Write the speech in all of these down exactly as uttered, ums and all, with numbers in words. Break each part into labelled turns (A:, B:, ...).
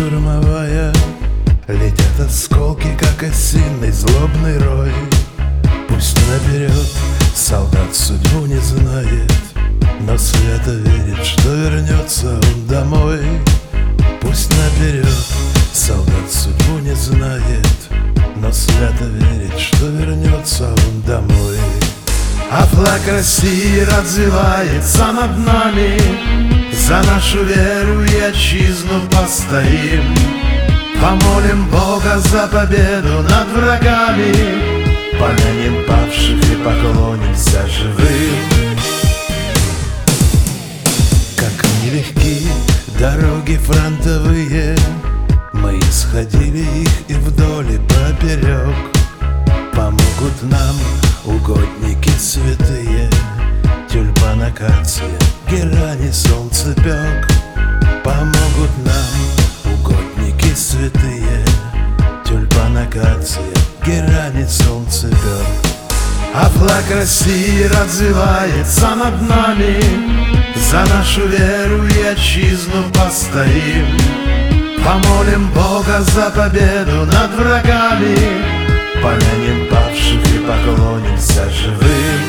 A: штурмовая, летят осколки, как осиный злобный рой. Пусть наперед солдат судьбу не знает, но свято верит, что вернется он домой. Пусть наперед солдат судьбу не знает, но свято верит, что вернется он домой. А флаг России развивается над нами, за нашу веру и отчизну постоим. Помолим Бога за победу над врагами, помянем павших и поклонимся живым. Как нелегки дороги фронтовые, мы исходили их и вдоль и поперек. Помогут нам угодники святые, тюльпан, акация, герань и солнцепек. Помогут нам угодники святые, тюльпан, акация, герань и солнцепек. А флаг России развивается над нами, за нашу веру и отчизну постоим. Помолим Бога за победу над врагами, помянем павших и поклонимся живым.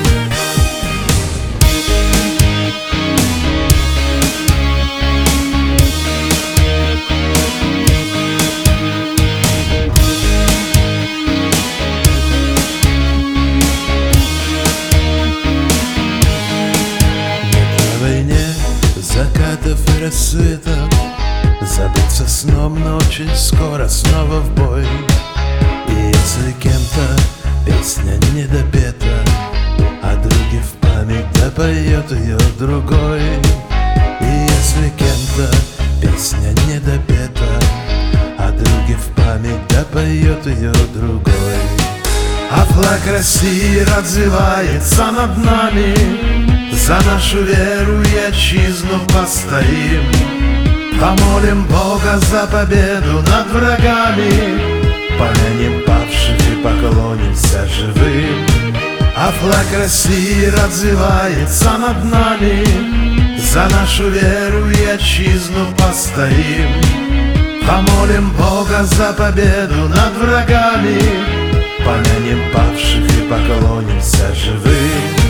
A: Нет на войне закатов и рассветов, забыться сном, но очень скоро снова в бой. И если кем-то песня не допета, а друге в память допоет ее другой. И если кем-то песня не допета, а друге в память допоет ее другой. А флаг России развивается над нами, за нашу веру и отчизну постоим. Помолим Бога за победу над врагами, помянем павших и поклонимся живым. А флаг России развивается над нами, за нашу веру и отчизну постоим. Помолим Бога за победу над врагами, помянем павших и поклонимся живым.